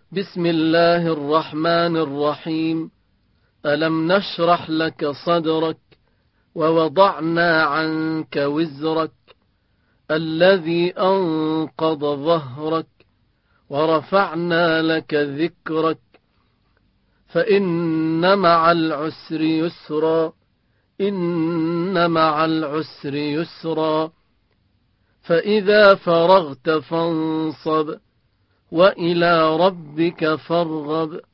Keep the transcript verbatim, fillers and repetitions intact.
بسم الله الرحمن الرحيم. ألم نشرح لك صدرك ووضعنا عنك وزرك الذي أنقض ظهرك ورفعنا لك ذكرك فإن مع العسر يسرا إن مع العسر يسرا فإذا فرغت فانصب وإلى ربك فارغب